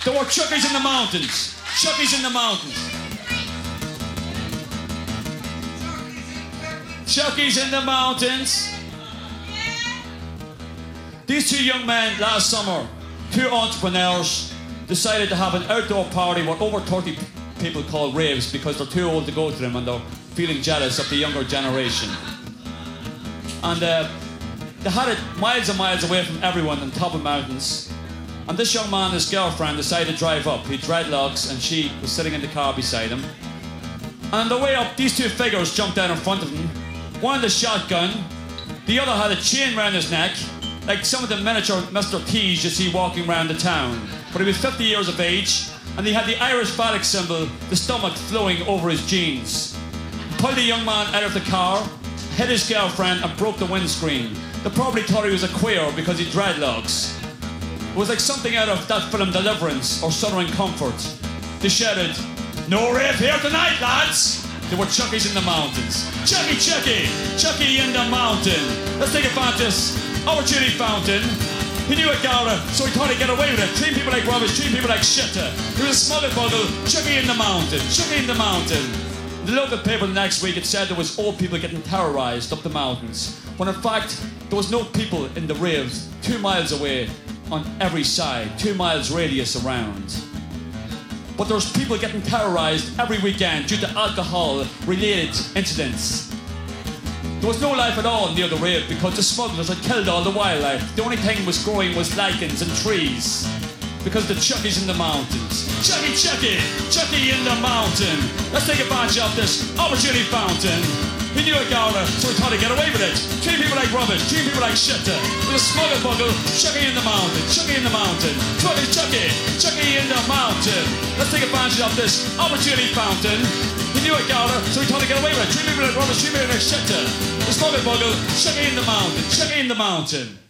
There were Chuckies in the mountains. Chuckies in the mountains. Chuckies in the mountains. These two young men last summer, two entrepreneurs, decided to have an outdoor party where over 30 people call raves because they're too old to go to them and they're feeling jealous of the younger generation. And they had it miles and miles away from everyone on top of mountains. And this young man and his girlfriend decided to drive up. He had dreadlocks and she was sitting in the car beside him. And on the way up, these two figures jumped down in front of him. One had a shotgun, the other had a chain round his neck, like some of the miniature Mr. T's you see walking around the town. But he was 50 years of age, and he had the Irish phallic symbol, the stomach flowing over his jeans. He pulled the young man out of the car, hit his girlfriend, and broke the windscreen. They probably thought he was a queer because he had dreadlocks. It was like something out of that film Deliverance or Southern Comfort. They shouted, "No rave here tonight, lads!" There were Chuckies in the mountains. Chucky, Chucky! Chucky in the mountain! Let's take advantage of this opportunity fountain. He knew a Gala, so he thought he'd get away with it. Treat people like rubbish, treat people like shit. He was a smuggle buggle. Chucky in the mountain. Chucky in the mountain. The local paper the next week, it said there was old people getting terrorised up the mountains. When in fact, there was no people in the raves 2 miles away on every side, 2 miles radius around. But there was people getting terrorised every weekend due to alcohol-related incidents. There was no life at all near the rave because the smugglers had killed all the wildlife. The only thing was growing was lichens and trees. Because the Chuckies in the mountains. Chucky, Chucky! Chucky in the mountain! Let's take advantage of this opportunity fountain. He knew a Gala, so he thought he'd get away with it. Treat people like rubbish, treat people like shit. With a smuggle buggle, Chucky in the mountain, Chucky in the mountain. Chucky, Chucky, Chucky in the mountain. Let's take advantage of this opportunity fountain. He knew a Gala, so he thought he'd get away with it. Treat people like rubbish, treat people like shit. The smuggle buggle, Chucky in the mountain, Chucky in the mountain.